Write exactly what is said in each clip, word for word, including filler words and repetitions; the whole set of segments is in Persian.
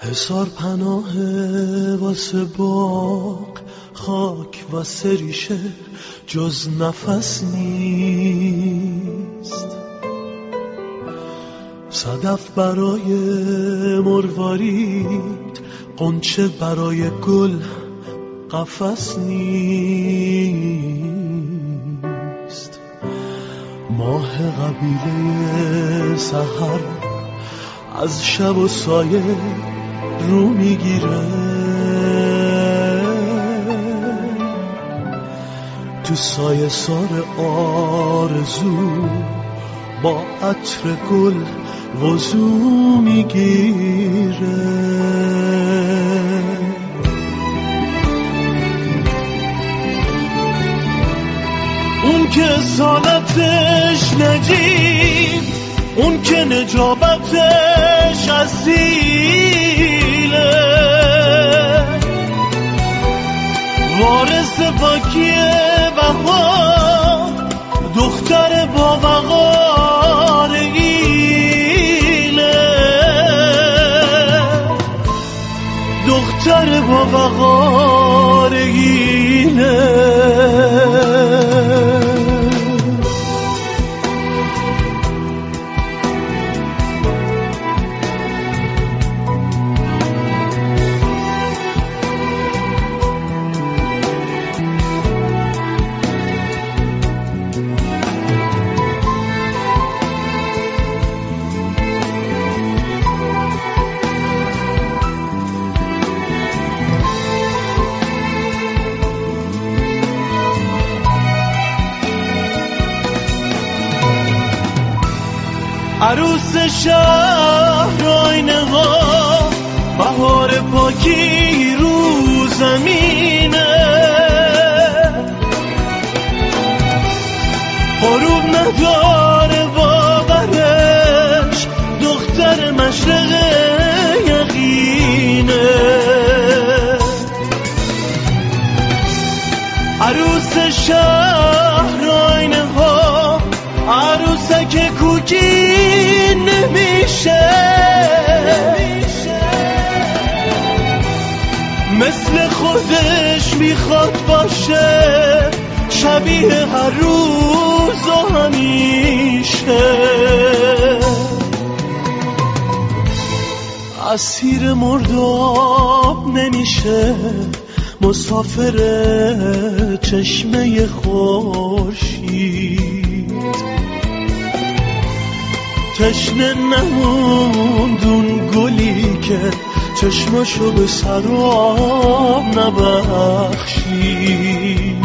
هزار پناه واسه باغ، خاک واسه ریشه جز نفس نیست. صدف برای مروارید، قنچه برای گل قفس نیست. ماه قبیله سحر از شب و سایه رو میگیره، تو سایه سار آرزو با عطر گل وضو میگیره. اون که سالتش نجیب، اون که نجابتش اصیله، وارث پاکی بهار، دختر با وقار ایله، دختر با وقار ایله. عروس شهر آینه ها، بهار پاکی رو زمینه، غروب نداره باورش، دختر مشرق یقینه. عروس شهر آینه ها، عروسک کوکی نمیشه، مثل خودش میخواد باشه، شبیه هر روز و همیشه. اسیر مرداب نمیشه، مسافر چشمه خورشید، تشنه نموندون گلی که چشماشو به سراب نبخشید.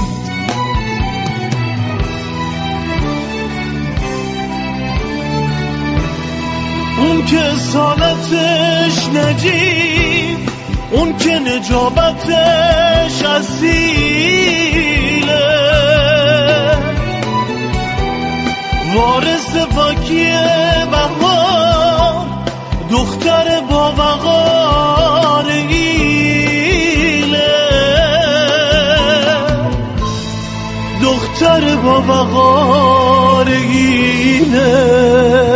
اون که سالتش نجیب، اون که نجابتش اصیله، وارث پاکی بهار، دختر با وقار ایله، دختر با وقار ایله.